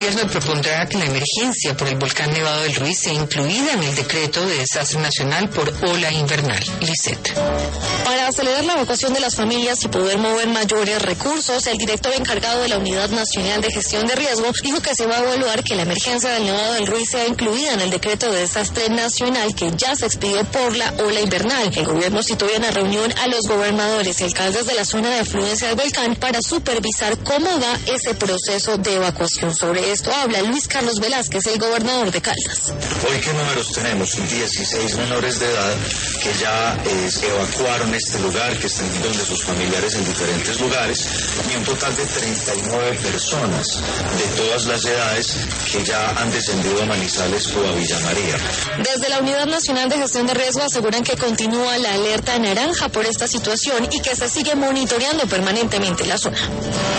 El gobierno propondrá que la emergencia por el volcán Nevado del Ruiz sea incluida en el decreto de desastre nacional por ola invernal. Lisset. Para acelerar la evacuación de las familias y poder mover mayores recursos, el director encargado de la Unidad Nacional de Gestión de Riesgo dijo que se va a evaluar que la emergencia del Nevado del Ruiz sea incluida en el decreto de desastre nacional que ya se expidió por la ola invernal. El gobierno citó en una reunión a los gobernadores y alcaldes de la zona de afluencia del volcán para supervisar cómo va ese proceso de evacuación. Sobre esto habla Luis Carlos Velázquez, el gobernador de Caldas. Hoy, ¿qué números tenemos? 16 menores de edad que ya evacuaron este lugar, que están donde sus familiares en diferentes lugares, y un total de 39 personas de todas las edades que ya han descendido a Manizales o a Villa María. Desde la Unidad Nacional de Gestión de Riesgo aseguran que continúa la alerta naranja por esta situación y que se sigue monitoreando permanentemente la zona.